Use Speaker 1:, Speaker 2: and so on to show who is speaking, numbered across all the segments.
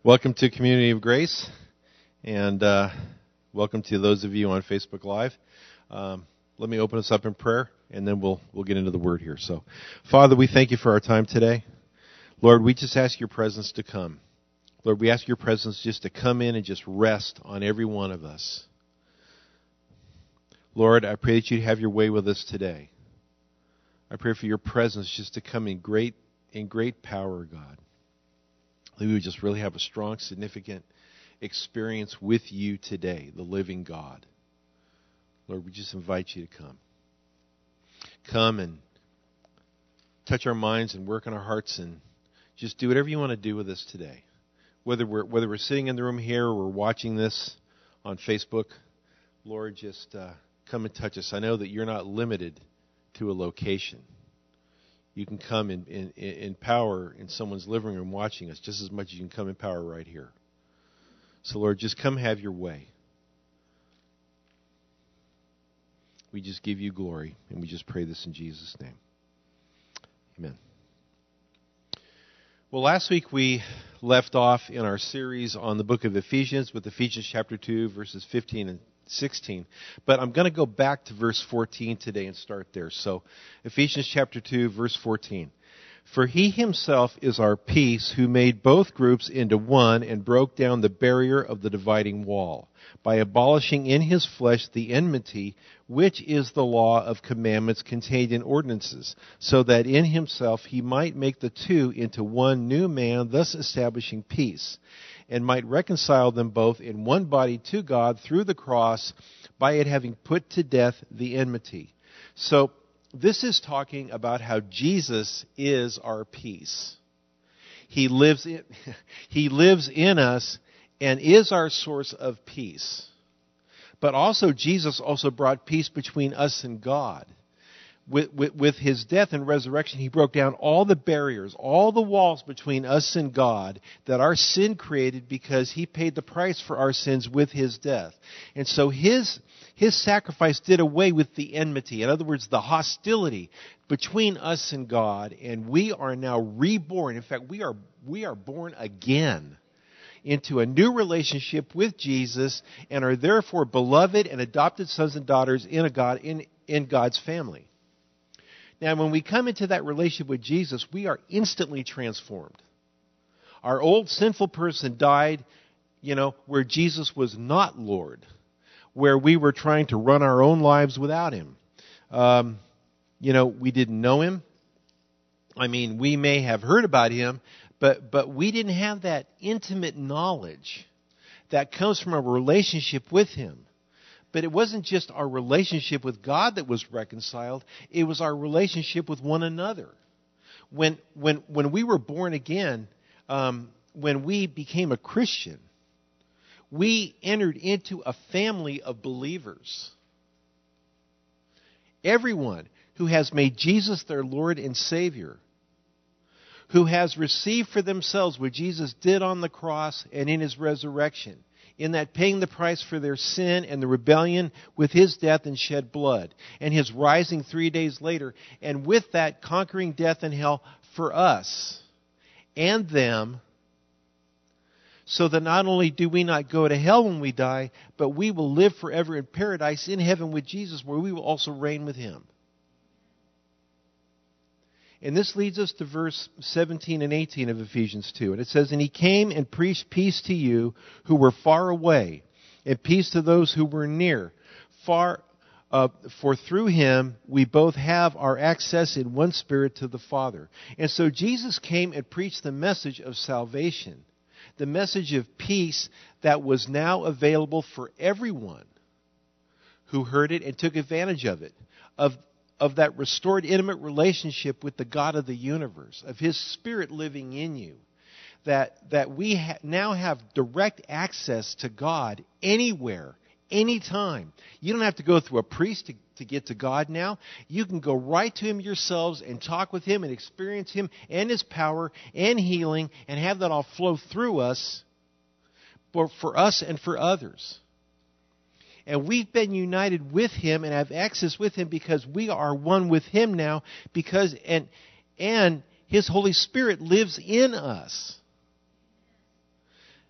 Speaker 1: Welcome to Community of Grace, and welcome to those of you on Facebook Live. Let me open us up in prayer, and then we'll get into the Word here. So, Father, we thank you for our time today. Lord, we just ask your presence to come. Lord, we ask your presence just to come in and just rest on every one of us. Lord, I pray that you'd have your way with us today. I pray for your presence just to come in great power, God. That we would just really have a strong, significant experience with you today, the living God. Lord, we just invite you to come. Come and touch our minds and work on our hearts and just do whatever you want to do with us today. Whether we're sitting in the room here or we're watching this on Facebook, Lord, just come and touch us. I know that you're not limited to a location. You can come in power in someone's living room watching us just as much as you can come in power right here. So, Lord, just come have your way. We just give you glory, and we just pray this in Jesus' name. Amen. Well, last week we left off in our series on the book of Ephesians with Ephesians chapter 2, verses 15 and 16. But I'm going to go back to verse 14 today and start there. So, Ephesians chapter 2, verse 14. For he himself is our peace, who made both groups into one and broke down the barrier of the dividing wall, by abolishing in his flesh the enmity, which is the law of commandments contained in ordinances, so that in himself he might make the two into one new man, thus establishing peace, and might reconcile them both in one body to God through the cross, by it having put to death the enmity. So, this is talking about how Jesus is our peace. He lives in us and is our source of peace. But also, Jesus also brought peace between us and God. With his death and resurrection, he broke down all the barriers, all the walls between us and God that our sin created, because he paid the price for our sins with his death. And so his sacrifice did away with the enmity. In other words, the hostility between us and God, and we are now reborn. In fact, we are born again into a new relationship with Jesus, and are therefore beloved and adopted sons and daughters in God's family. Now, when we come into that relationship with Jesus, we are instantly transformed. Our old sinful person died, where Jesus was not Lord, where we were trying to run our own lives without him. We didn't know him. I mean, we may have heard about him, but we didn't have that intimate knowledge that comes from a relationship with him. But it wasn't just our relationship with God that was reconciled. It was our relationship with one another. When we were born again, when we became a Christian, we entered into a family of believers. Everyone who has made Jesus their Lord and Savior, who has received for themselves what Jesus did on the cross and in his resurrection, in that paying the price for their sin and the rebellion with his death and shed blood, and his rising 3 days later, and with that conquering death and hell for us and them, so that not only do we not go to hell when we die, but we will live forever in paradise in heaven with Jesus, where we will also reign with him. And this leads us to verse 17 and 18 of Ephesians 2. And it says, And he came and preached peace to you who were far away, and peace to those who were near. For through him we both have our access in one Spirit to the Father. And so Jesus came and preached the message of salvation, the message of peace that was now available for everyone who heard it and took advantage of it, of that restored intimate relationship with the God of the universe, of his Spirit living in you, that we now have direct access to God anywhere, anytime. You don't have to go through a priest to get to God now. You can go right to him yourselves and talk with him and experience him and his power and healing, and have that all flow through us for us and for others. And we've been united with him and have access with him because we are one with him now, and his Holy Spirit lives in us.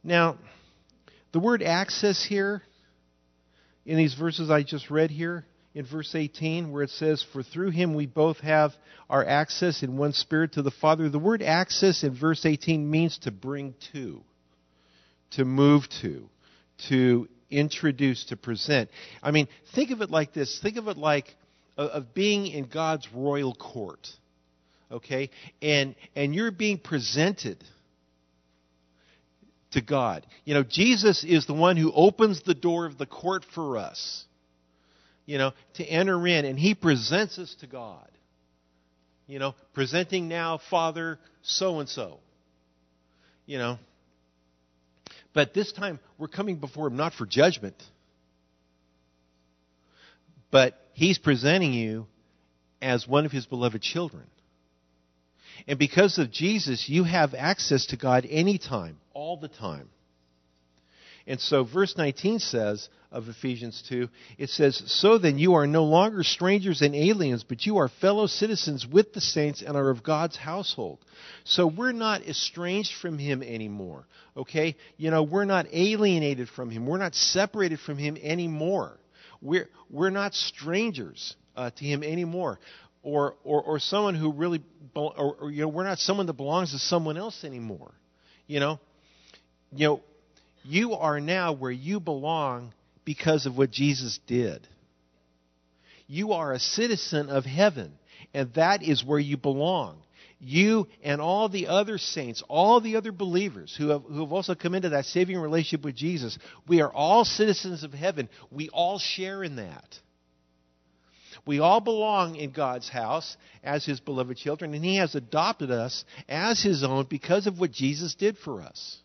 Speaker 1: Now, the word access here, in these verses I just read here, in verse 18, where it says, "For through him we both have our access in one spirit to the Father." The word access in verse 18 means to bring to move to introduce, to present. I mean, think of it like this. Think of it like of being in God's royal court, okay? And you're being presented to God. You know, Jesus is the one who opens the door of the court for us, you know, to enter in, and he presents us to God. You know, presenting now, Father, so-and-so. You know. But this time, we're coming before him not for judgment, but he's presenting you as one of his beloved children. And because of Jesus, you have access to God anytime, all the time. And so verse 19 says of Ephesians 2, it says, "So then you are no longer strangers and aliens, but you are fellow citizens with the saints and are of God's household." So we're not estranged from him anymore, okay? You know, we're not alienated from him. We're not separated from him anymore. We're not strangers to him anymore. Or someone who really, or you know, we're not someone that belongs to someone else anymore. You know, you are now where you belong because of what Jesus did. You are a citizen of heaven, and that is where you belong. You and all the other saints, all the other believers who have also come into that saving relationship with Jesus, we are all citizens of heaven. We all share in that. We all belong in God's house as his beloved children, and he has adopted us as his own because of what Jesus did for us.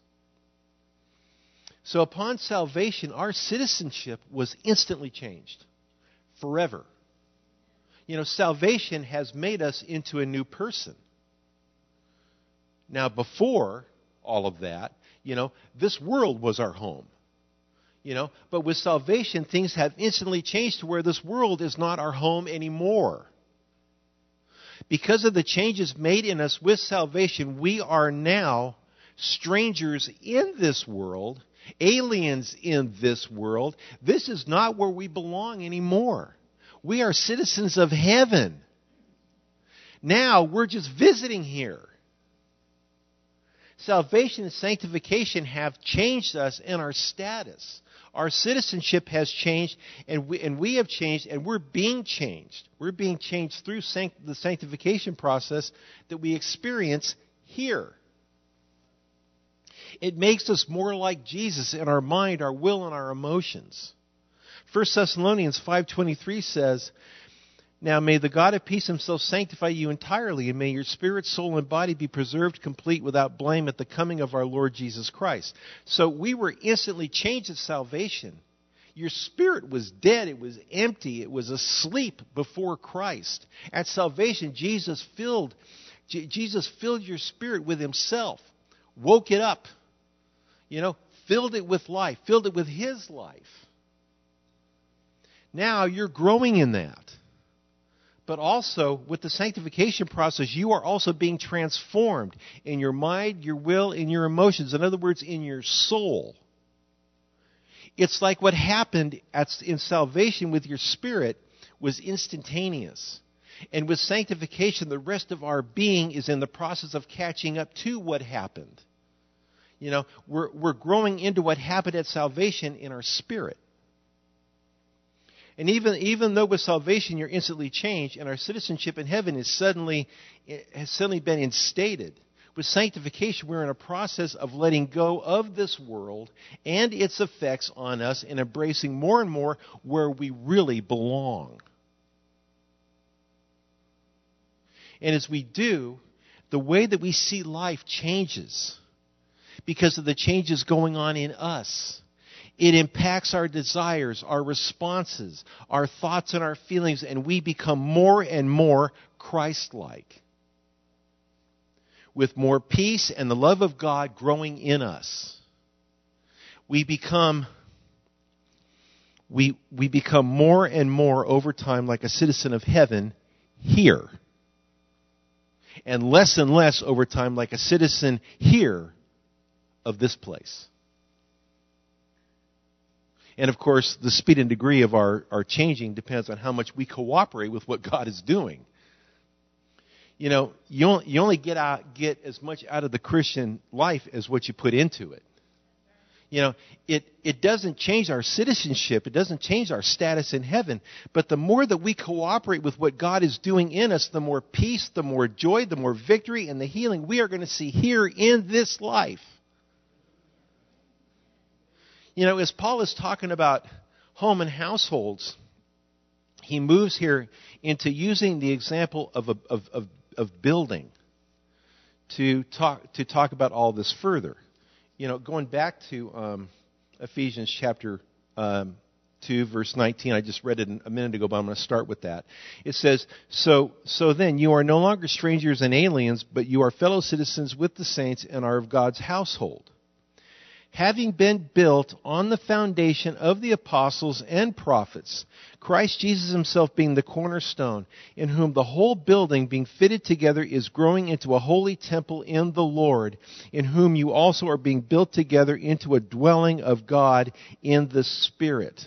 Speaker 1: So upon salvation, our citizenship was instantly changed, forever. You know, salvation has made us into a new person. Now, before all of that, you know, this world was our home. You know, but with salvation, things have instantly changed to where this world is not our home anymore. Because of the changes made in us with salvation, we are now strangers in this world, aliens in this world. This is not where we belong anymore. We are citizens of heaven. Now we're just visiting here. Salvation and sanctification have changed us in our status. Our citizenship has changed, and we have changed, and we're being changed. We're being changed through the sanctification process that we experience here. It makes us more like Jesus in our mind, our will, and our emotions. 1 Thessalonians 5:23 says, "Now may the God of peace himself sanctify you entirely, and may your spirit, soul, and body be preserved complete without blame at the coming of our Lord Jesus Christ." So we were instantly changed at salvation. Your spirit was dead. It was empty. It was asleep before Christ. At salvation, Jesus filled your spirit with himself, woke it up, you know, filled it with life, filled it with his life. Now you're growing in that. But also, with the sanctification process, you are also being transformed in your mind, your will, and your emotions. In other words, in your soul. It's like what happened in salvation with your spirit was instantaneous. And with sanctification, the rest of our being is in the process of catching up to what happened. You know, we're growing into what happened at salvation in our spirit. And even though with salvation you're instantly changed, and our citizenship in heaven has suddenly been instated, with sanctification we're in a process of letting go of this world and its effects on us and embracing more and more where we really belong. And as we do, the way that we see life changes because of the changes going on in us. It impacts our desires, our responses, our thoughts and our feelings, and we become more and more Christ-like. With more peace and the love of God growing in us. We become more and more over time like a citizen of heaven here. And less over time like a citizen here of this place. And of course, the speed and degree of our changing depends on how much we cooperate with what God is doing. You know, you only get as much out of the Christian life as what you put into it. You know, it doesn't change our citizenship. It doesn't change our status in heaven. But the more that we cooperate with what God is doing in us, the more peace, the more joy, the more victory, and the healing we are going to see here in this life. You know, as Paul is talking about home and households, he moves here into using the example of building to talk about all this further. You know, going back to Ephesians chapter 2, verse 19, I just read it a minute ago, but I'm going to start with that. It says, So then you are no longer strangers and aliens, but you are fellow citizens with the saints and are of God's household, having been built on the foundation of the apostles and prophets, Christ Jesus himself being the cornerstone, in whom the whole building being fitted together is growing into a holy temple in the Lord, in whom you also are being built together into a dwelling of God in the Spirit.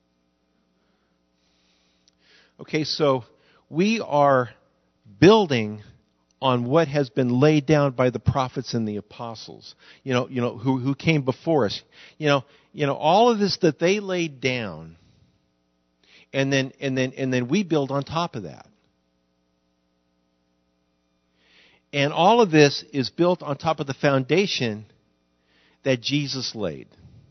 Speaker 1: Okay, so we are building on what has been laid down by the prophets and the apostles, who came before us. You know, all of this that they laid down, and then we build on top of that. And all of this is built on top of the foundation that Jesus laid,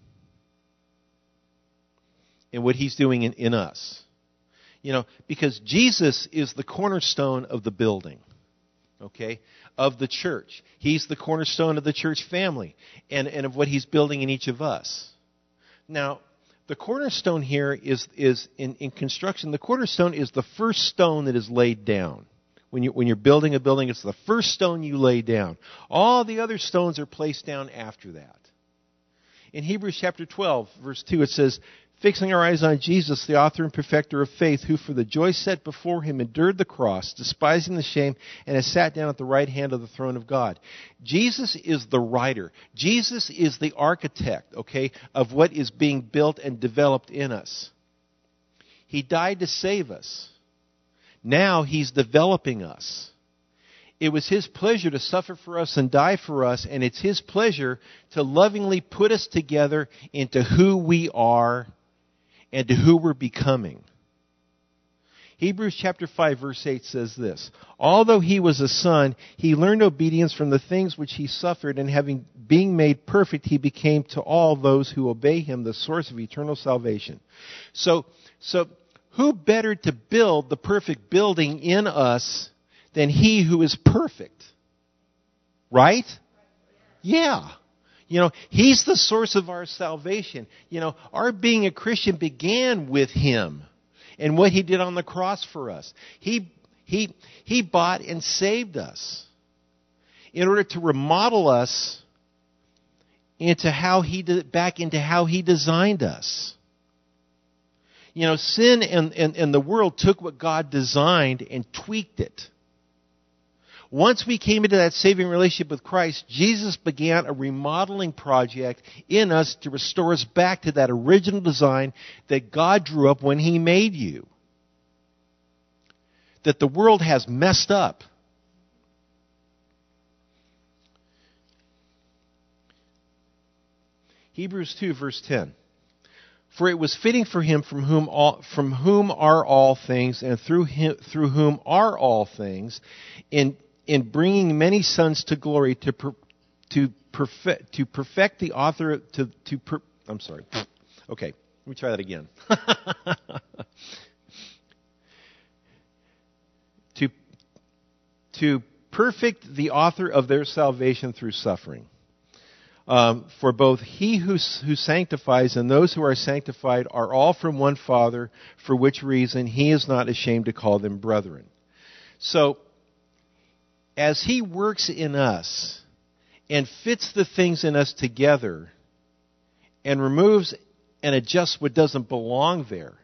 Speaker 1: and what he's doing in us. You know, because Jesus is the cornerstone of the building. Okay, of the church. He's the cornerstone of the church family and of what he's building in each of us. Now, the cornerstone here is in construction, the cornerstone is the first stone that is laid down. When you're building a building, it's the first stone you lay down. All the other stones are placed down after that. In Hebrews chapter 12, verse 2, it says, fixing our eyes on Jesus, the author and perfecter of faith, who for the joy set before him endured the cross, despising the shame, and has sat down at the right hand of the throne of God. Jesus is the writer. Jesus is the architect, okay, of what is being built and developed in us. He died to save us. Now he's developing us. It was his pleasure to suffer for us and die for us, and it's his pleasure to lovingly put us together into who we are and to who we're becoming. Hebrews chapter 5 verse 8 says this, although he was a son, he learned obedience from the things which he suffered, and being made perfect, he became to all those who obey him the source of eternal salvation. So who better to build the perfect building in us than he who is perfect? Right? Yeah. You know, he's the source of our salvation. You know, our being a Christian began with him and what he did on the cross for us. He bought and saved us in order to remodel us back into how he designed us. You know, sin and the world took what God designed and tweaked it. Once we came into that saving relationship with Christ, Jesus began a remodeling project in us to restore us back to that original design that God drew up when he made you. That the world has messed up. Hebrews 2 verse 10. For it was fitting for him from whom are all things, and through whom are all things, in bringing many sons to glory, to perfect the author I'm sorry. Okay, let me try that again. to perfect the author of their salvation through suffering. For both he who sanctifies and those who are sanctified are all from one Father, for which reason he is not ashamed to call them brethren. So, as he works in us and fits the things in us together and removes and adjusts what doesn't belong there,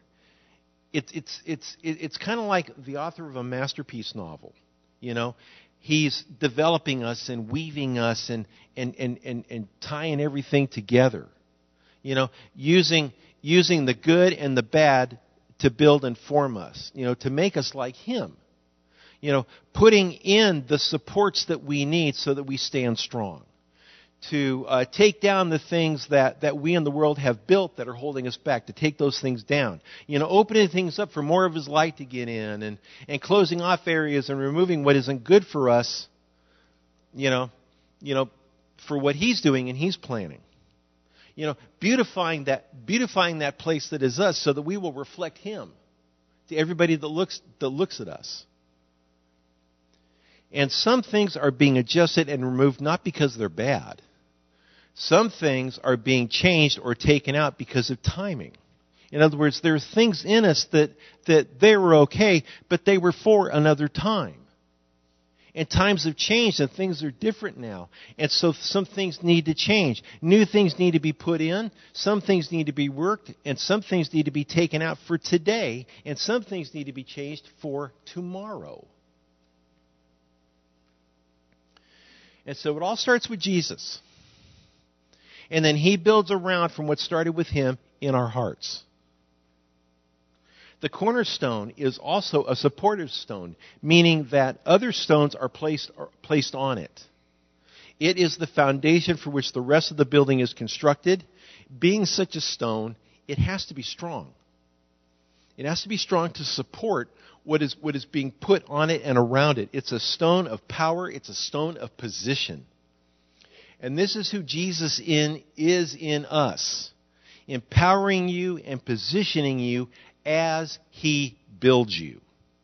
Speaker 1: it's kind of like the author of a masterpiece novel. You know, he's developing us and weaving us and tying everything together. You know, using using the good and the bad to build and form us, to make us like Him. Putting in the supports that we need so that we stand strong. To take down the things that we in the world have built that are holding us back, to take those things down. Opening things up for more of His light to get in, and closing off areas and removing what isn't good for us, for what He's doing and He's planning. Beautifying that place that is us so that we will reflect Him to everybody that looks at us. And some things are being adjusted and removed not because they're bad. Some things are being changed or taken out because of timing. In other words, there are things in us that they were okay, but they were for another time. And times have changed and things are different now. And so some things need to change. New things need to be put in. Some things need to be worked. And some things need to be taken out for today. And some things need to be changed for tomorrow. And so it all starts with Jesus. And then He builds around from what started with Him in our hearts. The cornerstone is also a supportive stone, meaning that other stones are placed on it. It is the foundation for which the rest of the building is constructed. Being such a stone, it has to be strong. It has to be strong to support what is being put on it and around it. It's a stone of power. It's a stone of position. And this is who Jesus is in us, empowering you and positioning you as He builds you.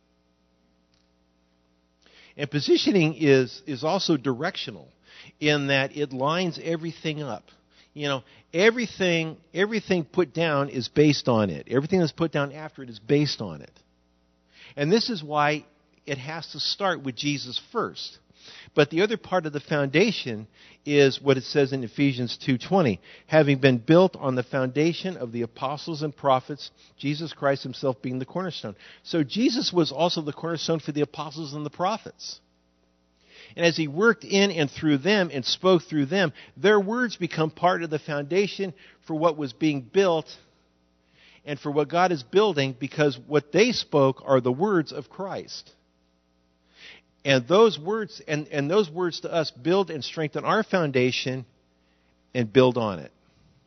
Speaker 1: And positioning is also directional in that it lines everything up. Everything put down is based on it. Everything that's put down after it is based on it. And this is why it has to start with Jesus first. But the other part of the foundation is what it says in Ephesians 2:20, having been built on the foundation of the apostles and prophets, Jesus Christ Himself being the cornerstone. So Jesus was also the cornerstone for the apostles and the prophets. And as He worked in and through them and spoke through them, their words become part of the foundation for what was being built and for what God is building, because what they spoke are the words of Christ. And those words and those words to us build and strengthen our foundation and build on it.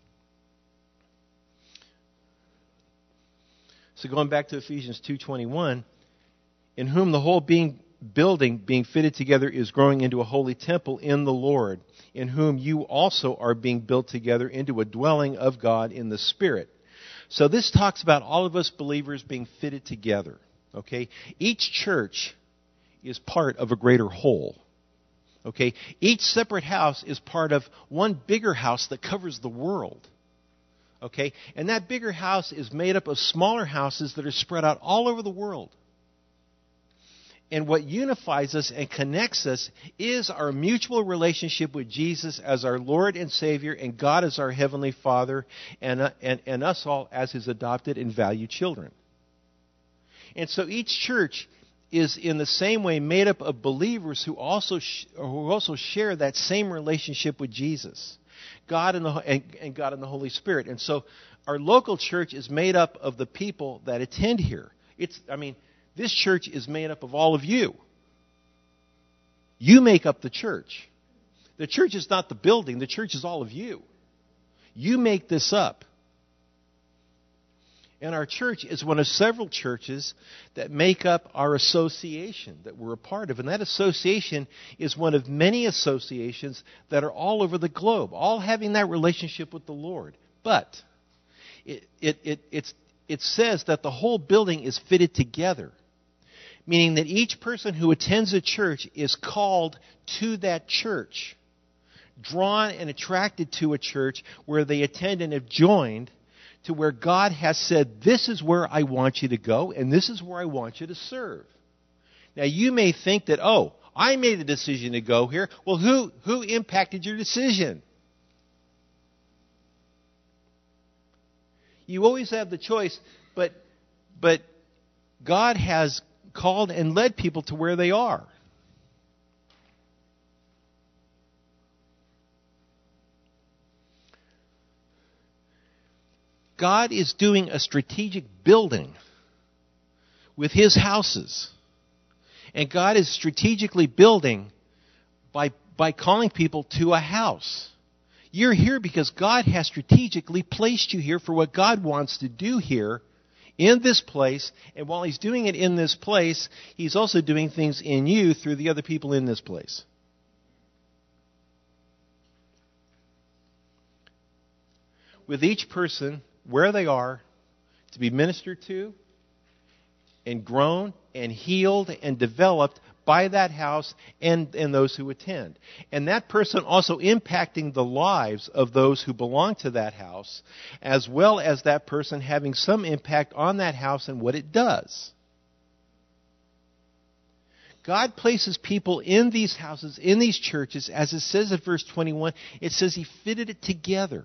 Speaker 1: So going back to Ephesians 2:21, in whom the whole building being fitted together is growing into a holy temple in the Lord, in whom you also are being built together into a dwelling of God in the Spirit. So this talks about all of us believers being fitted together. Okay? Each church is part of a greater whole. Okay? Each separate house is part of one bigger house that covers the world. Okay? And that bigger house is made up of smaller houses that are spread out all over the world. And what unifies us and connects us is our mutual relationship with Jesus as our Lord and Savior, and God as our Heavenly Father, and us all as His adopted and valued children. And so each church is in the same way made up of believers who also share that same relationship with Jesus, God and God and the Holy Spirit. And so our local church is made up of the people that attend here. This church is made up of all of you. You make up the church. The church is not the building. The church is all of you. You make this up. And our church is one of several churches that make up our association that we're a part of. And that association is one of many associations that are all over the globe, all having that relationship with the Lord. But it says that the whole building is fitted together, meaning that each person who attends a church is called to that church, drawn and attracted to a church where they attend and have joined, to where God has said, this is where I want you to go, and this is where I want you to serve. Now, you may think that, I made the decision to go here. Well, who impacted your decision? You always have the choice, but God has called and led people to where they are. God is doing a strategic building with His houses. And God is strategically building by calling people to a house. You're here because God has strategically placed you here for what God wants to do here in this place. And while He's doing it in this place, He's also doing things in you through the other people in this place. With each person, where they are, to be ministered to and grown and healed and developed by that house and those who attend. And that person also impacting the lives of those who belong to that house, as well as that person having some impact on that house and what it does. God places people in these houses, in these churches, as it says in verse 21, it says He fitted it together.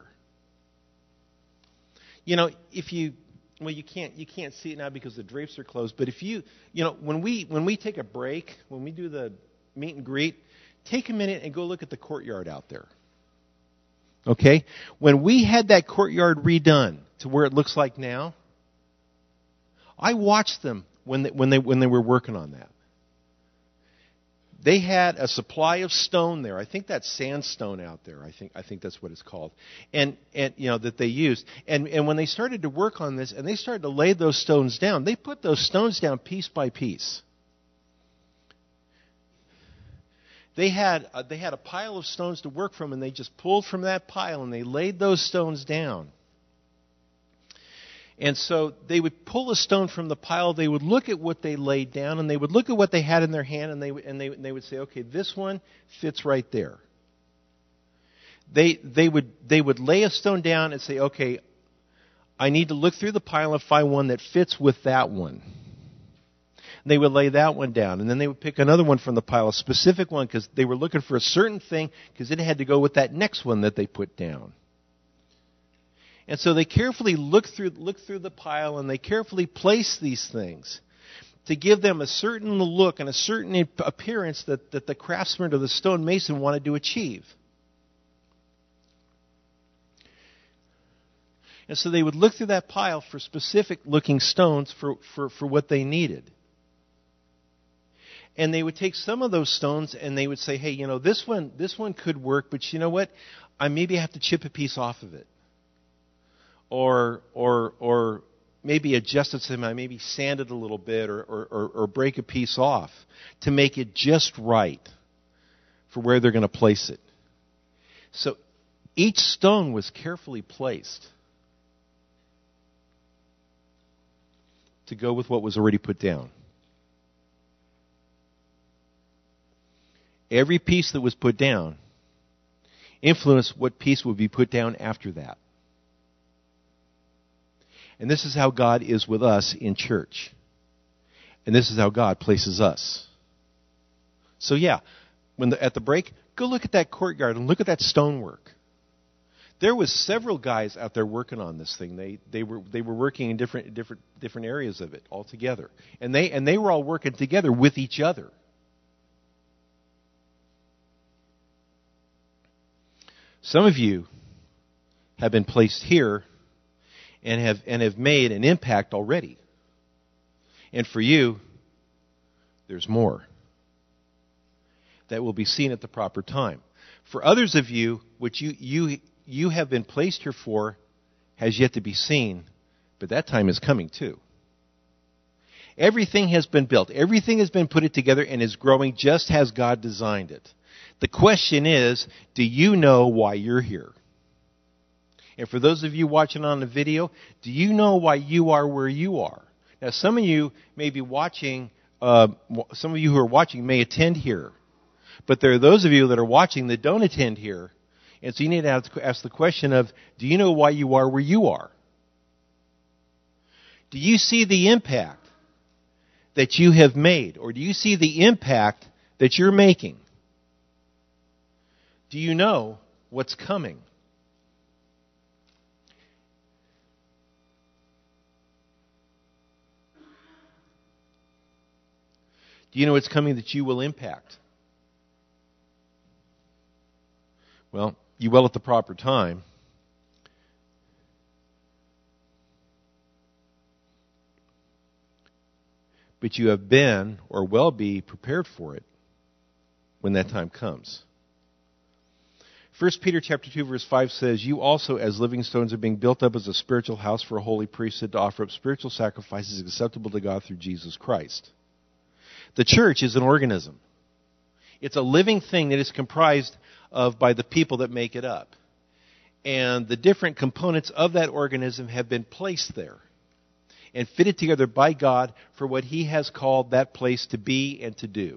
Speaker 1: You know, well, you can't see it now because the drapes are closed. But when we take a break, when we do the meet and greet, take a minute and go look at the courtyard out there. Okay? When we had that courtyard redone to where it looks like now, I watched them when they were working on that. They had a supply of stone there. I think that's sandstone out there. I think that's what it's called. And that they used. And when they started to work on this and they started to lay those stones down, they put those stones down piece by piece. They had a pile of stones to work from, and they just pulled from that pile and they laid those stones down. And so they would pull a stone from the pile, they would look at what they laid down, and they would look at what they had in their hand, and they would say, okay, this one fits right there. They would lay a stone down and say, okay, I need to look through the pile and find one that fits with that one. And they would lay that one down, and then they would pick another one from the pile, a specific one, because they were looking for a certain thing, because it had to go with that next one that they put down. And so they carefully look through the pile, and they carefully place these things to give them a certain look and a certain appearance that the craftsman or the stonemason wanted to achieve. And so they would look through that pile for specific looking stones for what they needed. And they would take some of those stones and they would say, hey, this one could work, but you know what? I maybe have to chip a piece off of it. Or maybe adjust it somehow, maybe sand it a little bit or break a piece off to make it just right for where they're going to place it. So each stone was carefully placed to go with what was already put down. Every piece that was put down influenced what piece would be put down after that. And this is how God is with us in church. And this is how God places us. So yeah, at the break, go look at that courtyard and look at that stonework. There was several guys out there working on this thing. They were working in different areas of it all together. And they were all working together with each other. Some of you have been placed here and have made an impact already. And for you, there's more that will be seen at the proper time. For others of you, which you have been placed here for has yet to be seen, but that time is coming too. Everything has been built. Everything has been put together and is growing just as God designed it. The question is, do you know why you're here? And for those of you watching on the video, do you know why you are where you are? Now, some of you may be watching, some of you who are watching may attend here. But there are those of you that are watching that don't attend here. And so you need to ask the question of, do you know why you are where you are? Do you see the impact that you have made? Or do you see the impact that you're making? Do you know what's coming? Do you know what's coming that you will impact? Well, you will at the proper time. but you have been or will be prepared for it when that time comes. 1 Peter chapter 2, verse 5 says, "You also, as living stones, are being built up as a spiritual house for a holy priesthood to offer up spiritual sacrifices acceptable to God through Jesus Christ." The church is an organism. It's a living thing that is comprised of by the people that make it up. And the different components of that organism have been placed there and fitted together by God for what He has called that place to be and to do.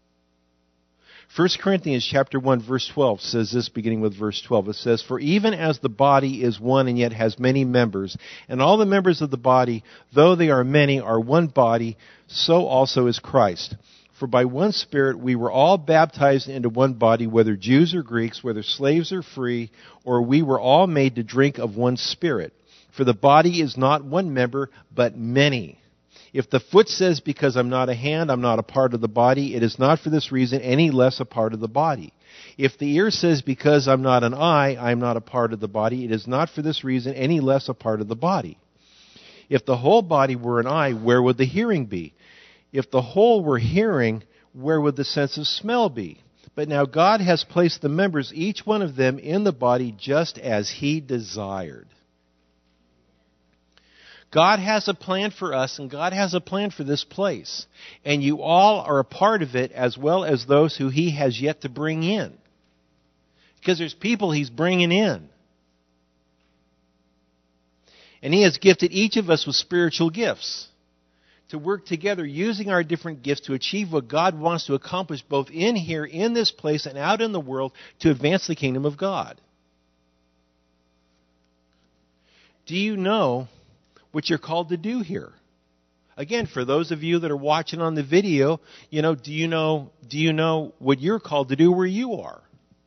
Speaker 1: 1 Corinthians chapter 1, verse 12 says this, beginning with verse 12. It says, "For even as the body is one and yet has many members, and all the members of the body, though they are many, are one body, so also is Christ. For by one Spirit we were all baptized into one body, whether Jews or Greeks, whether slaves or free, or we were all made to drink of one Spirit. For the body is not one member, but many. If the foot says, 'Because I'm not a hand, I'm not a part of the body,' it is not for this reason any less a part of the body. If the ear says, 'Because I'm not an eye, I am not a part of the body,' it is not for this reason any less a part of the body. If the whole body were an eye, where would the hearing be? If the whole were hearing, where would the sense of smell be? But now God has placed the members, each one of them, in the body just as He desired." God has a plan for us, and God has a plan for this place. And you all are a part of it, as well as those who He has yet to bring in. Because there's people He's bringing in. And He has gifted each of us with spiritual gifts to work together using our different gifts to achieve what God wants to accomplish both in here, in this place, and out in the world to advance the kingdom of God. Do you know what you're called to do here? Again, for those of you that are watching on the video, do you know what you're called to do where you are?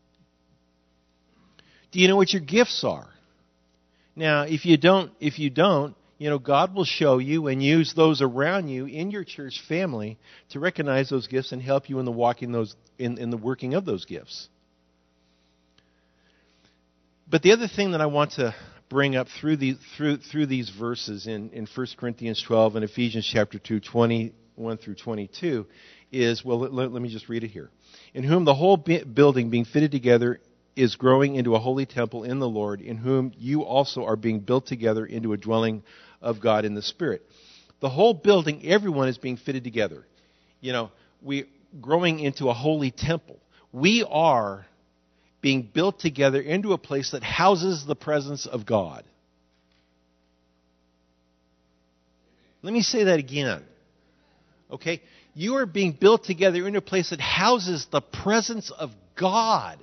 Speaker 1: Do you know what your gifts are? Now, if you don't, God will show you and use those around you in your church family to recognize those gifts and help you in the working of those gifts. But the other thing that I want to bring up through these verses in 1 Corinthians 12 and Ephesians chapter 2, 21 through 22 is, let me just read it here. "In whom the whole building being fitted together is growing into a holy temple in the Lord, in whom you also are being built together into a dwelling of God in the Spirit." The whole building, everyone is being fitted together. We growing into a holy temple. We are being built together into a place that houses the presence of God. Let me say that again. Okay? You are being built together into a place that houses the presence of God.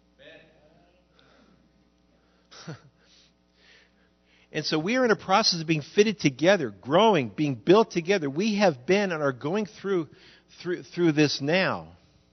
Speaker 1: And so we are in a process of being fitted together, growing, being built together. We have been and are going through this now.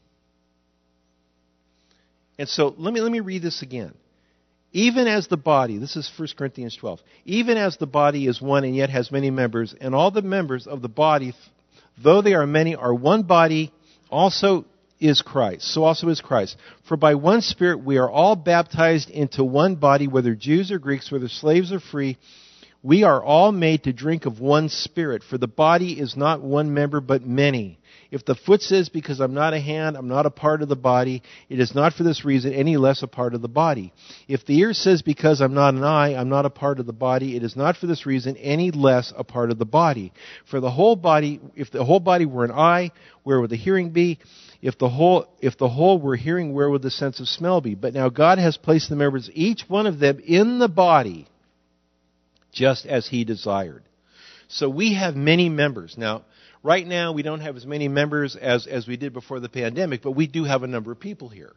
Speaker 1: And so let me read this again. "Even as the body," this is 1 Corinthians 12, "even as the body is one and yet has many members, and all the members of the body, though they are many, are one body, also is Christ. So also is Christ. For by one Spirit we are all baptized into one body, whether Jews or Greeks, whether slaves or free. We are all made to drink of one Spirit. For the body is not one member, but many. If the foot says, 'Because I'm not a hand, I'm not a part of the body,' it is not for this reason any less a part of the body. If the ear says, 'Because I'm not an eye, I'm not a part of the body,' it is not for this reason any less a part of the body. For the whole body, if the whole body were an eye, where would the hearing be? If the whole were hearing, where would the sense of smell be? But now God has placed the members, each one of them, in the body, just as He desired." So we have many members. Now, right now we don't have as many members as we did before the pandemic, but we do have a number of people here.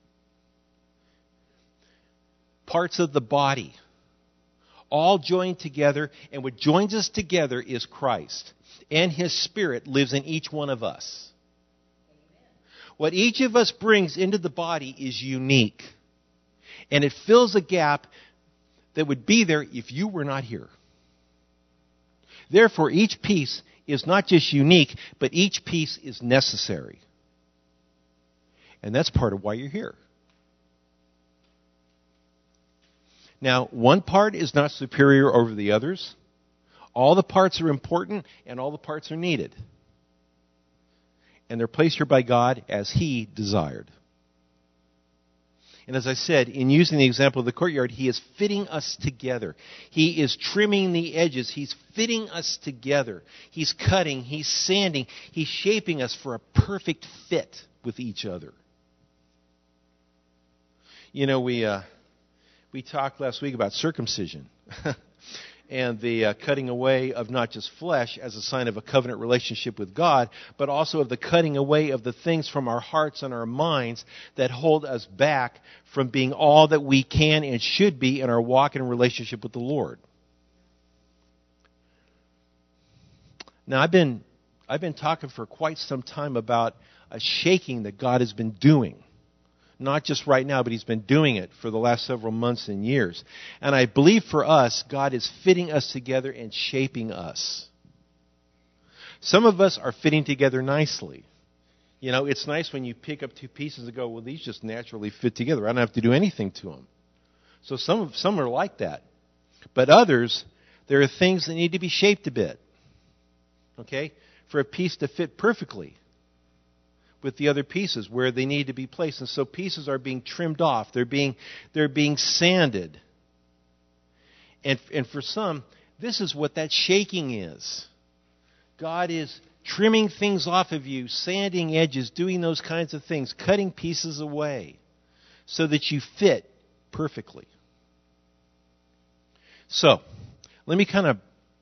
Speaker 1: Parts of the body, all joined together, and what joins us together is Christ. And His Spirit lives in each one of us. What each of us brings into the body is unique. And it fills a gap that would be there if you were not here. Therefore, each piece is not just unique, but each piece is necessary. And that's part of why you're here. Now, one part is not superior over the others. All the parts are important, and all the parts are needed. and they're placed here by God as He desired. And as I said, in using the example of the courtyard, He is fitting us together. He is trimming the edges. He's fitting us together. He's cutting. He's sanding. He's shaping us for a perfect fit with each other. You know, we talked last week about circumcision and the cutting away of not just flesh as a sign of a covenant relationship with God, but also of the cutting away of the things from our hearts and our minds that hold us back from being all that we can and should be in our walk and relationship with the Lord. Now, I've been talking for quite some time about a shaking that God has been doing. Not just right now, but He's been doing it for the last several months and years. And I believe for us, God is fitting us together and shaping us. Some of us are fitting together nicely. You know, it's nice when you pick up two pieces and go, well, these just naturally fit together. I don't have to do anything to them. So some are like that. But others, there are things that need to be shaped a bit. Okay? For a piece to fit perfectly with the other pieces where they need to be placed. And so pieces are being trimmed off. They're being sanded. And for some, this is what that shaking is. God is trimming things off of you, sanding edges, doing those kinds of things, cutting pieces away so that you fit perfectly. So, let me kind of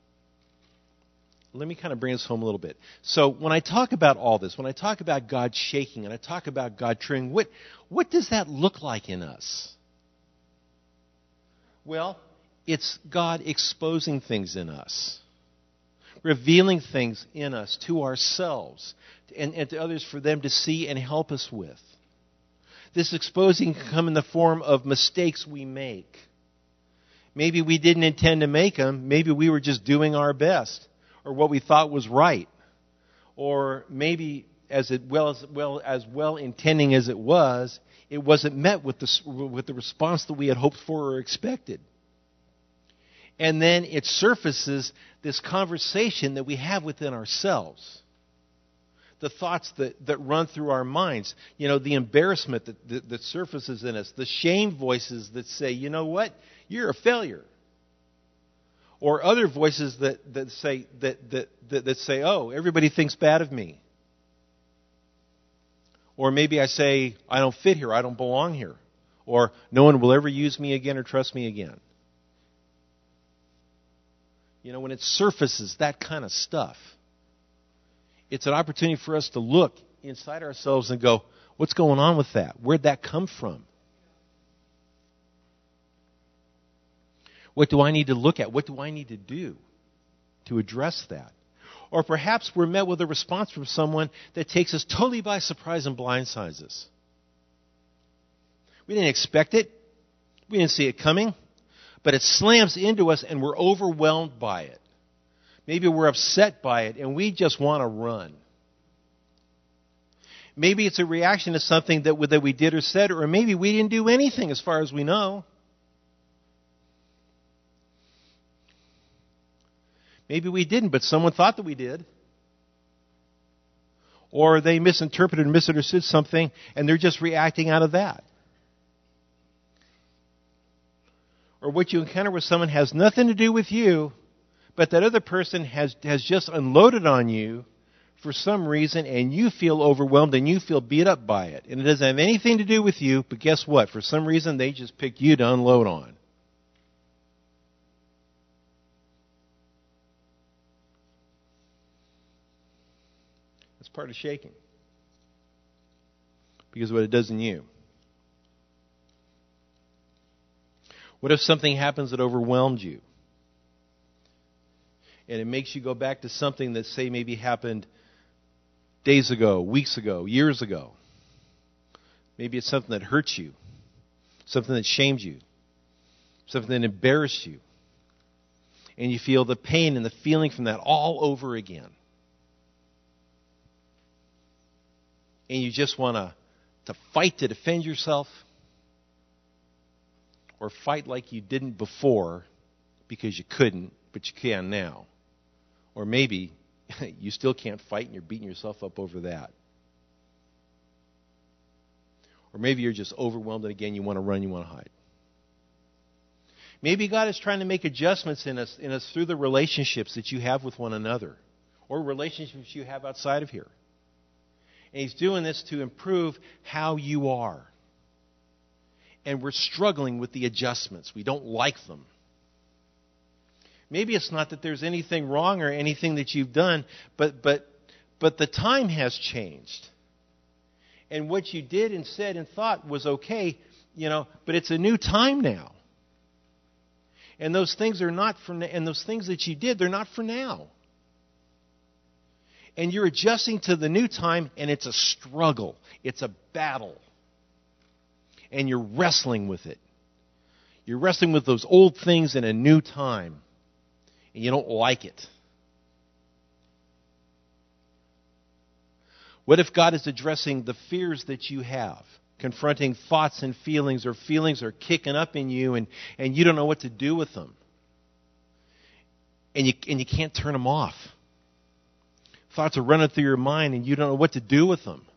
Speaker 1: bring us home a little bit. So when I talk about all this, when I talk about God shaking and I talk about God trimming, what does that look like in us? Well, it's God exposing things in us, revealing things in us to ourselves and to others for them to see and help us with. This exposing can come in the form of mistakes we make. Maybe we didn't intend to make them. Maybe we were just doing our best, or what we thought was right. Or maybe as well intending as it wasn't met with the response that we had hoped for or expected. And then it surfaces this conversation that we have within ourselves. The thoughts that run through our minds. You know, the embarrassment that surfaces in us. The shame voices that say, you know what? You're a failure. Or other voices that say, oh, everybody thinks bad of me. Or maybe I say, I don't fit here, I don't belong here. Or no one will ever use me again or trust me again. You know, when it surfaces, that kind of stuff, it's an opportunity for us to look inside ourselves and go, what's going on with that? Where'd that come from? What do I need to look at? What do I need to do to address that? Or perhaps we're met with a response from someone that takes us totally by surprise and blindsides us. We didn't expect it. We didn't see it coming. But it slams into us and we're overwhelmed by it. Maybe we're upset by it and we just want to run. Maybe it's a reaction to something that we did or said, or maybe we didn't do anything as far as we know. Maybe we didn't, but someone thought that we did. Or they misinterpreted and misunderstood something, and they're just reacting out of that. Or what you encounter with someone has nothing to do with you, but that other person has just unloaded on you for some reason, and you feel overwhelmed and you feel beat up by it. And it doesn't have anything to do with you, but guess what? For some reason, they just picked you to unload on. That's part of shaking. Because of what it does in you. What if something happens that overwhelmed you? And it makes you go back to something that, say, maybe happened days ago, weeks ago, years ago. Maybe it's something that hurts you. Something that shamed you. Something that embarrassed you. And you feel the pain and the feeling from that all over again. And you just want to fight to defend yourself, or fight like you didn't before because you couldn't, but you can now. Or maybe you still can't fight and you're beating yourself up over that. Or maybe you're just overwhelmed and again you want to run, you want to hide. Maybe God is trying to make adjustments in us through the relationships that you have with one another or relationships you have outside of here. And He's doing this to improve how you are. And we're struggling with the adjustments. We don't like them. Maybe it's not that there's anything wrong or anything that you've done, but the time has changed. And what you did and said and thought was okay, but it's a new time now. And those things are not for and those things that you did, they're not for now. And you're adjusting to the new time, and it's a struggle. It's a battle. And you're wrestling with it. You're wrestling with those old things in a new time. And you don't like it. What if God is addressing the fears that you have? Confronting thoughts and feelings, or feelings are kicking up in you and you don't know what to do with them. And you can't turn them off. Thoughts are running through your mind and you don't know what to do with them.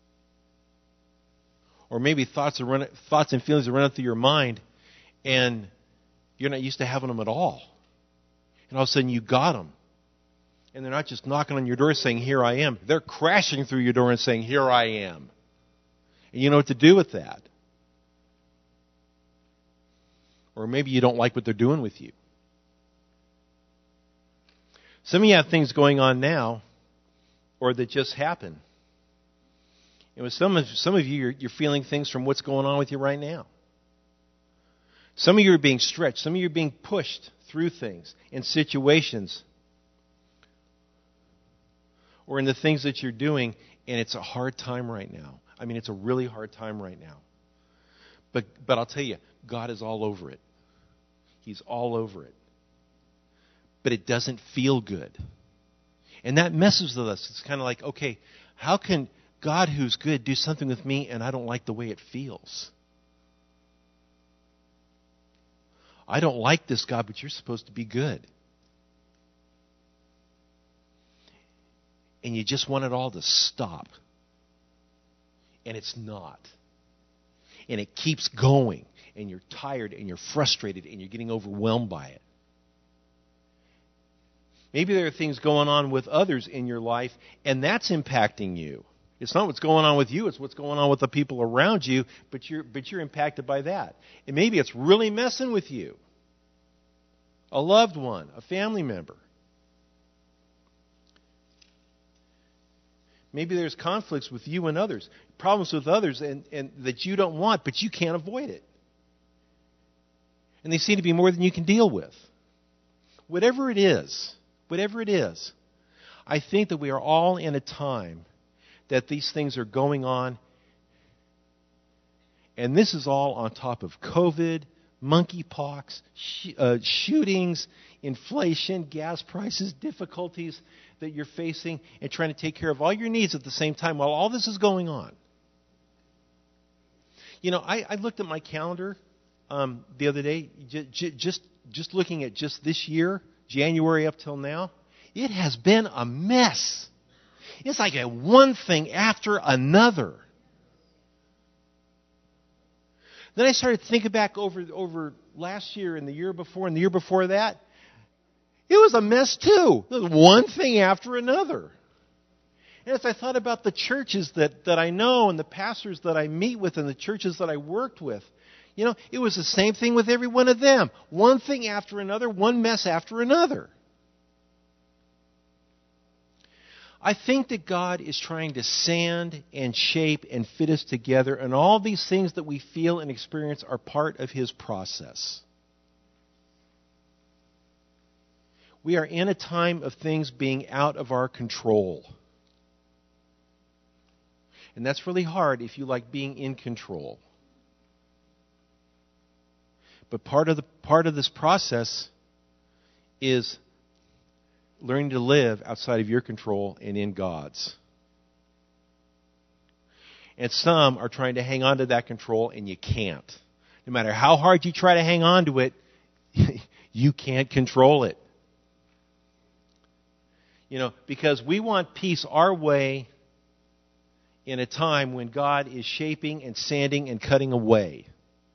Speaker 1: Or maybe thoughts and feelings are running through your mind and you're not used to having them at all. And all of a sudden you got them. And they're not just knocking on your door saying, "Here I am." They're crashing through your door and saying, "Here I am." And you know what to do with that. Or maybe you don't like what they're doing with you. Some of you have things going on now or that just happened. And with some of you, you're feeling things from what's going on with you right now. Some of you are being stretched. Some of you are being pushed through things in situations or in the things that you're doing, and it's a hard time right now. I mean, it's a really hard time right now. But I'll tell you, God is all over it. He's all over it. But it doesn't feel good. And that messes with us. It's kind of like, okay, how can God who's good do something with me and I don't like the way it feels? I don't like this, God, but you're supposed to be good. And you just want it all to stop. And it's not. And it keeps going. And you're tired and you're frustrated and you're getting overwhelmed by it. Maybe there are things going on with others in your life, and that's impacting you. It's not what's going on with you, it's what's going on with the people around you, but you're impacted by that. And maybe it's really messing with you. A loved one, a family member. Maybe there's conflicts with you and others, problems with others and that you don't want, but you can't avoid it. And they seem to be more than you can deal with. Whatever it is, I think that we are all in a time that these things are going on. And this is all on top of COVID, monkeypox, shootings, inflation, gas prices, difficulties that you're facing, and trying to take care of all your needs at the same time while all this is going on. I looked at my calendar the other day, just looking at just this year, January up till now. It has been a mess. It's like one thing after another. Then I started thinking back over last year and the year before and the year before that. It was a mess too. It was one thing after another. And as I thought about the churches that I know and the pastors that I meet with and the churches that I worked with, it was the same thing with every one of them. One thing after another, one mess after another. I think that God is trying to sand and shape and fit us together, and all these things that we feel and experience are part of His process. We are in a time of things being out of our control. And that's really hard if you like being in control. But part of this process is learning to live outside of your control and in God's. And some are trying to hang on to that control, and you can't. No matter how hard you try to hang on to it, you can't control it. Because we want peace our way in a time when God is shaping and sanding and cutting away.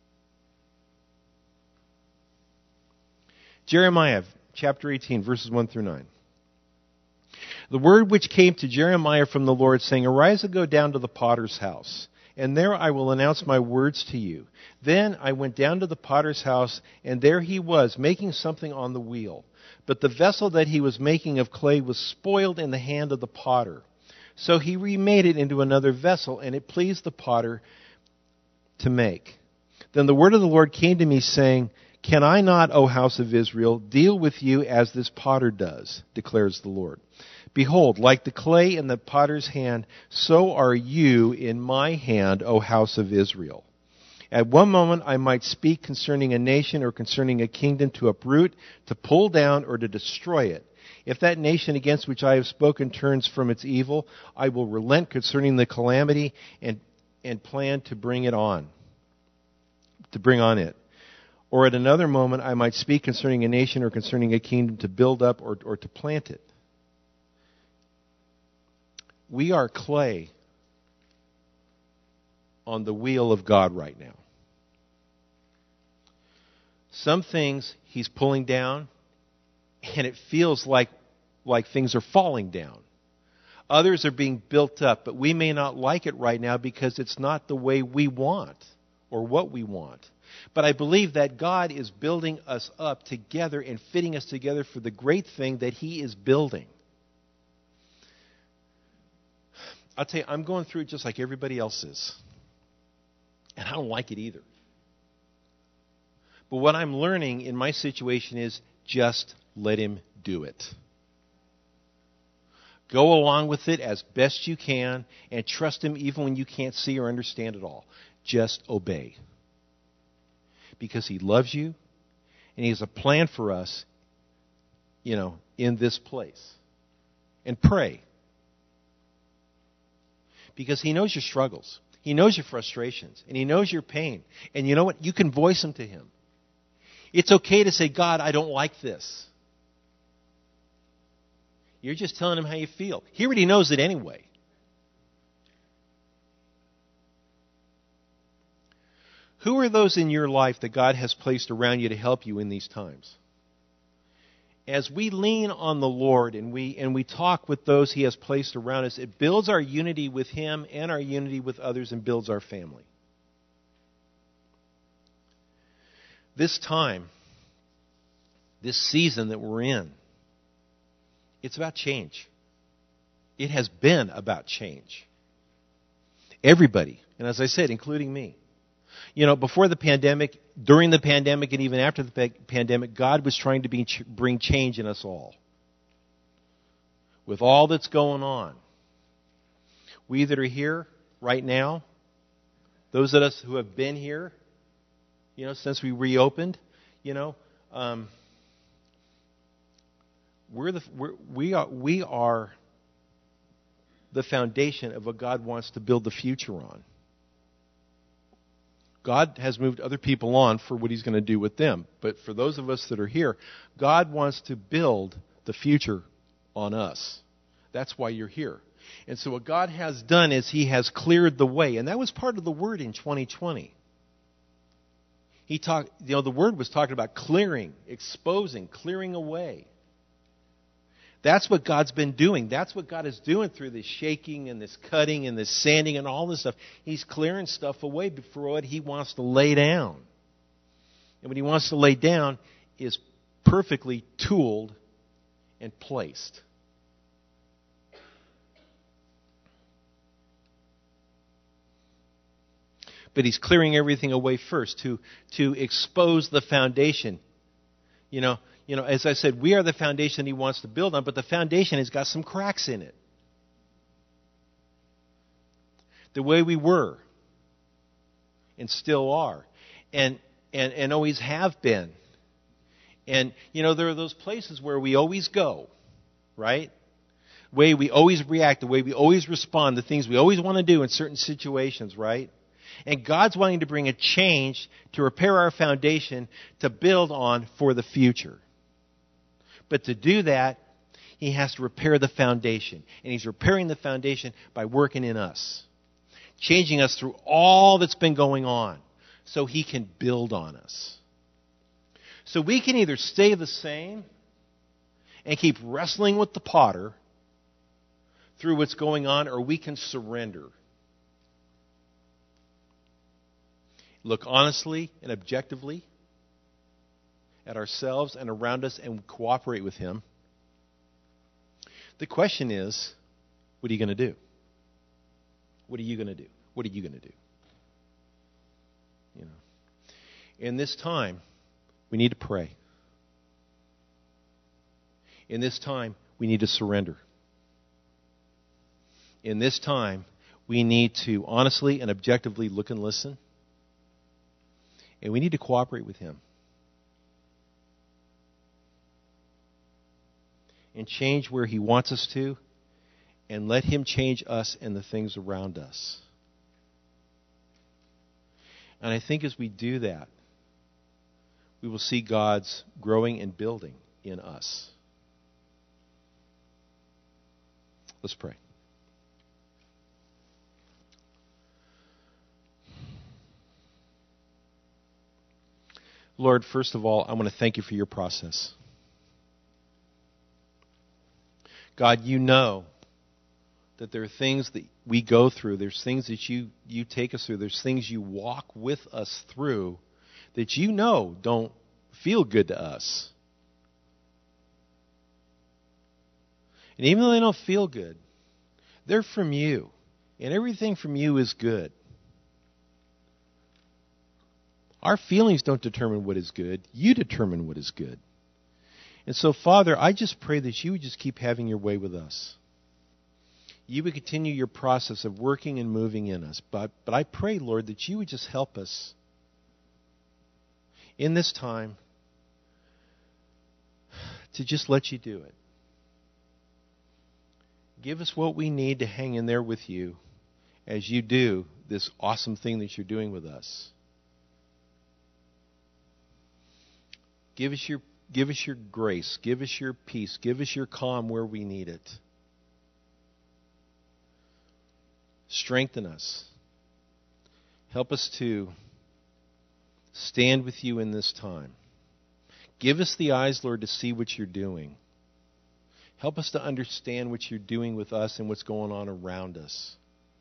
Speaker 1: Jeremiah chapter 18, verses 1 through 9. The word which came to Jeremiah from the Lord, saying, Arise and go down to the potter's house, and there I will announce my words to you. Then I went down to the potter's house, and there he was, making something on the wheel. But the vessel that he was making of clay was spoiled in the hand of the potter. So he remade it into another vessel, and it pleased the potter to make. Then the word of the Lord came to me, saying, Can I not, O house of Israel, deal with you as this potter does, declares the Lord. Behold, like the clay in the potter's hand, so are you in my hand, O house of Israel. At one moment I might speak concerning a nation or concerning a kingdom to uproot, to pull down, or to destroy it. If that nation against which I have spoken turns from its evil, I will relent concerning the calamity and plan to bring on it. Or at another moment I might speak concerning a nation or concerning a kingdom to build up or to plant it. We are clay on the wheel of God right now. Some things he's pulling down, and it feels like things are falling down. Others are being built up, but we may not like it right now because it's not the way we want or what we want. But I believe that God is building us up together and fitting us together for the great thing that he is building. I'll tell you, I'm going through it just like everybody else is. And I don't like it either. But what I'm learning in my situation is just let him do it. Go along with it as best you can and trust him even when you can't see or understand it all. Just obey. Because he loves you and he has a plan for us, in this place. And pray. Because he knows your struggles. He knows your frustrations. And he knows your pain. And you know what? You can voice them to him. It's okay to say, God, I don't like this. You're just telling him how you feel. He already knows it anyway. Who are those in your life that God has placed around you to help you in these times? As we lean on the Lord and we talk with those he has placed around us, it builds our unity with him and our unity with others and builds our family. This time, this season that we're in, it's about change. It has been about change. Everybody, and as I said, including me. Before the pandemic, during the pandemic, and even after the pandemic, God was trying to bring change in us all. With all that's going on. We that are here right now, those of us who have been here, since we reopened, we are the foundation of what God wants to build the future on. God has moved other people on for what he's going to do with them. But for those of us that are here, God wants to build the future on us. That's why you're here. And so what God has done is he has cleared the way. And that was part of the word in 2020. The word was talking about clearing, exposing, clearing away. That's what God's been doing. That's what God is doing through this shaking and this cutting and this sanding and all this stuff. He's clearing stuff away for what he wants to lay down. And what he wants to lay down is perfectly tooled and placed. But he's clearing everything away first to expose the foundation. As I said, we are the foundation he wants to build on, but the foundation has got some cracks in it. The way we were and still are and always have been. And, there are those places where we always go, right? The way we always react, the way we always respond, the things we always want to do in certain situations, right? And God's wanting to bring a change to repair our foundation to build on for the future. But to do that, he has to repair the foundation. And he's repairing the foundation by working in us. changing us through all that's been going on so he can build on us. So we can either stay the same and keep wrestling with the potter through what's going on, or we can surrender. Look honestly and objectively at ourselves and around us and cooperate with him. The question is, what are you going to do? What are you going to do? What are you going to do? You know, in this time, we need to pray. In this time, we need to surrender. In this time, we need to honestly and objectively look and listen. And we need to cooperate with him. And change where he wants us to. And let him change us and the things around us. And I think as we do that, we will see God's growing and building in us. Let's pray. Lord, first of all, I want to thank you for your process. God, you know that there are things that we go through. There's things that you take us through. There's things you walk with us through that you know don't feel good to us. And even though they don't feel good, they're from you. And everything from you is good. Our feelings don't determine what is good. You determine what is good. And so, Father, I just pray that you would just keep having your way with us. You would continue your process of working and moving in us. But I pray, Lord, that you would just help us in this time to just let you do it. Give us what we need to hang in there with you as you do this awesome thing that you're doing with us. Give us your grace. Give us your peace. Give us your calm where we need it. Strengthen us. Help us to stand with you in this time. Give us the eyes, Lord, to see what you're doing. Help us to understand what you're doing with us and what's going on around us.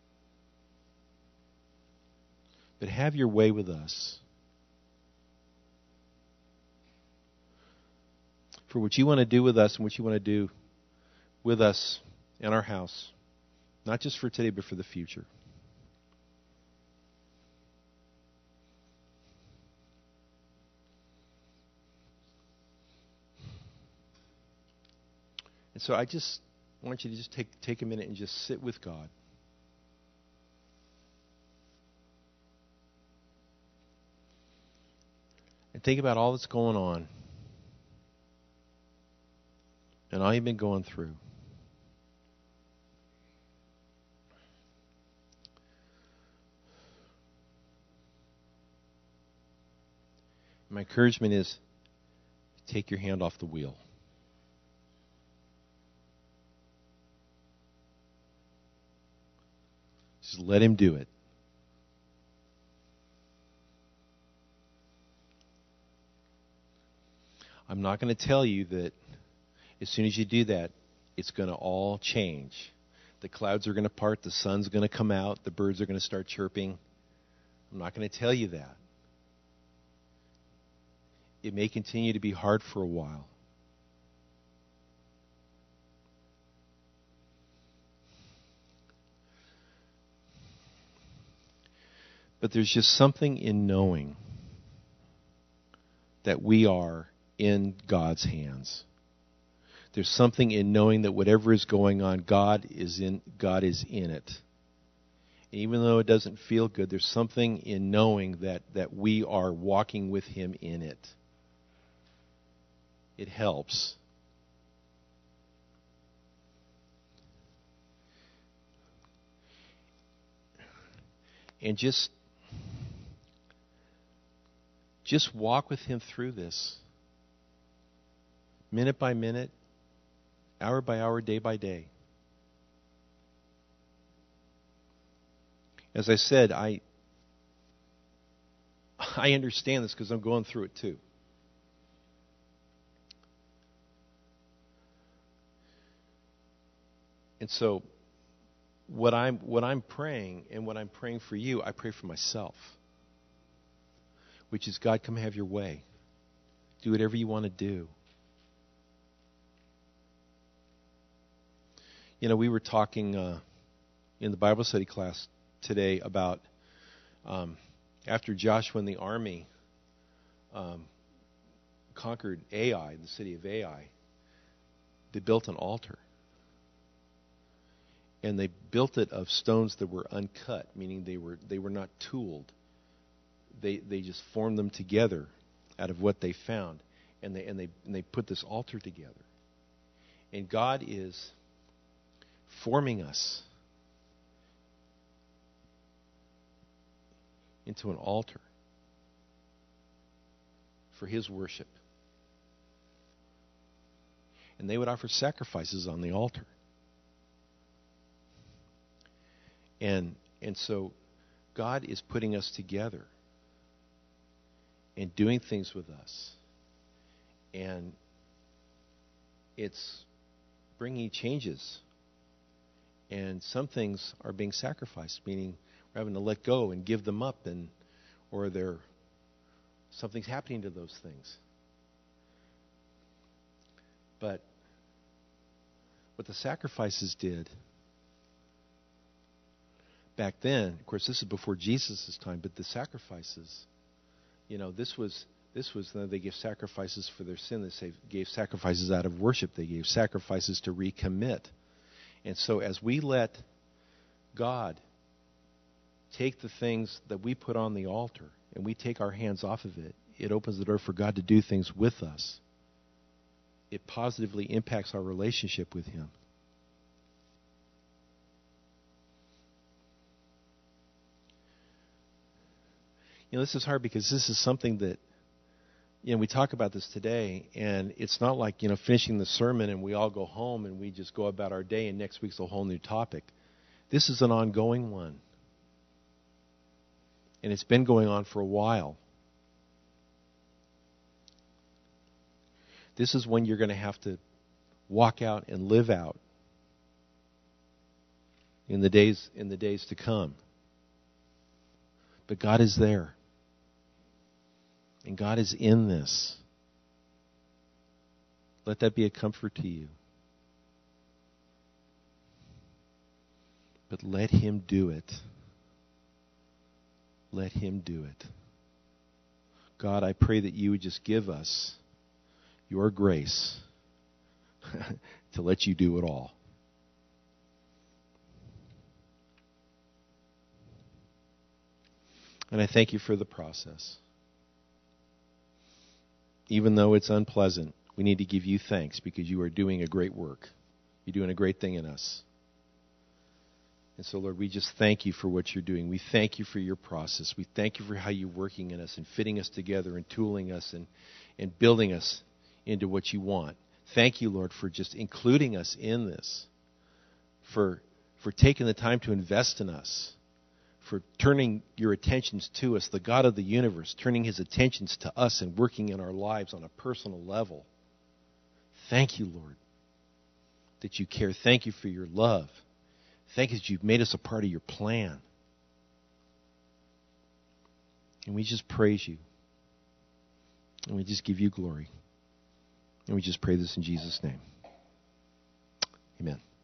Speaker 1: But have your way with us. For what you want to do with us and what you want to do with us in our house. Not just for today, but for the future. And so I just want you to just take a minute and just sit with God. And think about all that's going on. And all you've been going through. My encouragement is take your hand off the wheel. Just let him do it. I'm not going to tell you that as soon as you do that, it's going to all change. The clouds are going to part, the sun's going to come out, the birds are going to start chirping. I'm not going to tell you that. It may continue to be hard for a while. But there's just something in knowing that we are in God's hands. There's something in knowing that whatever is going on, God is in it. And even though it doesn't feel good, there's something in knowing that we are walking with him in it. It helps. And just walk with him through this. Minute by minute, hour by hour, day by day. As I said, I understand this because I'm going through it too. And so what I'm praying and what I'm praying for you, I pray for myself. Which is, God, come have your way. Do whatever you want to do. You know, we were talking in the Bible study class today about after Joshua and the army conquered Ai, the city of Ai, they built an altar. And they built it of stones that were uncut, meaning they were not tooled. They just formed them together out of what they found, and they put this altar together. And God is forming us into an altar for His worship. And they would offer sacrifices on the altar. And so God is putting us together and doing things with us. And it's bringing changes. And some things are being sacrificed, meaning we're having to let go and give them up, or something's happening to those things. But what the sacrifices did back then, of course, this is before Jesus' time, but the sacrifices, this was they gave sacrifices for their sin. They gave sacrifices out of worship. They gave sacrifices to recommit. And so as we let God take the things that we put on the altar and we take our hands off of it, it opens the door for God to do things with us. It positively impacts our relationship with Him. This is hard because this is something that, we talk about this today, and it's not like, finishing the sermon and we all go home and we just go about our day and next week's a whole new topic. This is an ongoing one. And it's been going on for a while. This is when you're going to have to walk out and live out in the days to come. But God is there. And God is in this. Let that be a comfort to you. But let Him do it. Let Him do it. God, I pray that you would just give us your grace to let you do it all. And I thank you for the process. Even though it's unpleasant, we need to give you thanks because you are doing a great work. You're doing a great thing in us. And so, Lord, we just thank you for what you're doing. We thank you for your process. We thank you for how you're working in us and fitting us together and tooling us and building us into what you want. Thank you, Lord, for just including us in this, for taking the time to invest in us, for turning your attentions to us, the God of the universe, turning His attentions to us and working in our lives on a personal level. Thank you, Lord, that you care. Thank you for your love. Thank you that you've made us a part of your plan. And we just praise you. And we just give you glory. And we just pray this in Jesus' name. Amen.